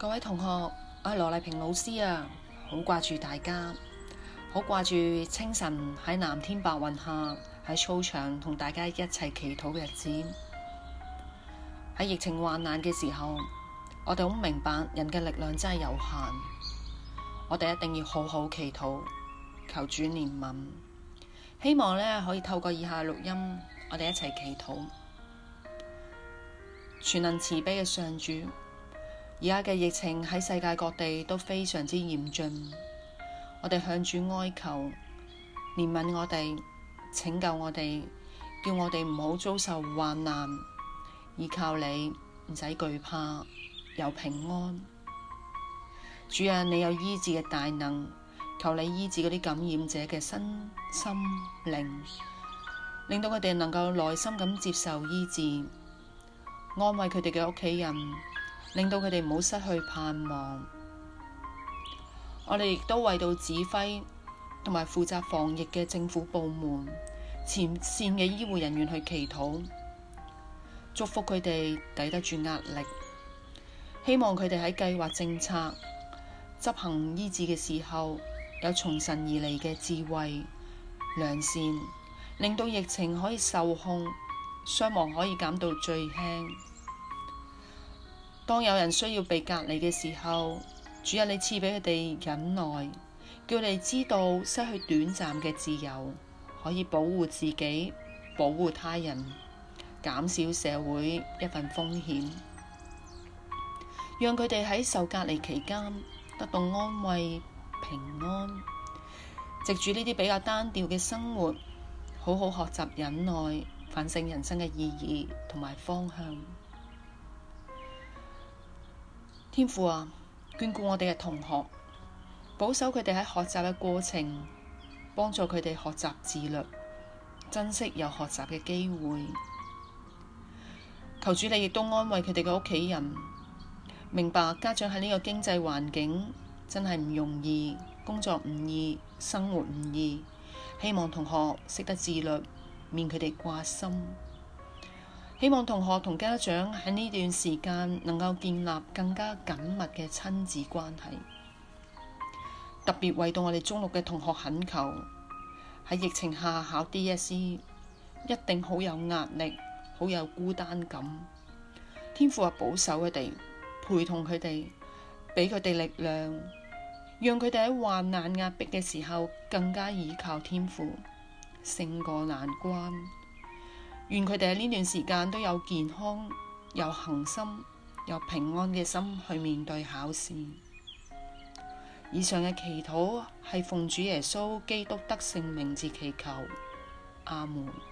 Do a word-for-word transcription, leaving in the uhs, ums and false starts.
各位同學，我係羅麗萍老師啊，好掛住大家，好掛住清晨喺藍天白雲下喺操場同大家一齊祈禱嘅日子。喺疫情患難嘅時候，我哋好明白人嘅力量真係有限，我哋一定要好好祈禱，求主憐憫。希望呢可以透過以下錄音，我哋一齊祈禱。全能慈悲嘅上主，而家嘅疫情喺世界各地都非常之嚴峻，我哋向主哀求憐憫我哋，拯救我哋，叫我哋唔好遭受患難，依靠你唔使懼怕，有平安。主啊，你有醫治嘅大能，求你醫治嗰啲感染者嘅身心靈，令到佢哋能夠耐心咁接受醫治，安慰佢哋嘅屋企人，令到佢哋唔好失去盼望。我哋亦都為到指揮同埋負責防疫嘅政府部門、前線嘅醫護人員去祈禱，祝福佢哋抵得住壓力，希望佢哋喺計劃政策、執行醫治嘅時候，有從神而嚟嘅智慧、良善，令到疫情可以受控，傷亡可以減到最輕。當有人需要被隔離嘅時候，主啊，你賜俾佢哋忍耐，叫佢哋知道失去短暫嘅自由，可以保護自己、保護他人，減少社會一份風險，讓佢哋喺受隔離期間得到安慰、平安。藉住呢啲比較單調嘅生活，好好學習忍耐，反省人生嘅意義同埋方向。天父啊，眷顧我哋嘅同學，保守佢哋喺學習嘅過程，幫助佢哋學習自律，珍惜有學習嘅機會。求主你亦都安慰佢哋嘅屋企人，明白家長喺呢個經濟環境真係唔容易，工作唔易，生活唔易。希望同學識得自律，免佢哋掛心。希望同學同家長喺呢段時間能夠建立更加緊密嘅親子關係。特別為到我哋中六嘅同學懇求，喺疫情下考 D S E 一定好有壓力，好有孤單感。天父啊，保守佢哋，陪同佢哋，俾佢哋力量，讓佢哋喺患難壓迫嘅時候更加倚靠天父，勝過難關。願佢哋喺呢段時間都有健康、有恆心、有平安嘅心去面對考試。以上嘅祈禱係奉主耶穌基督得勝名字祈求，阿門。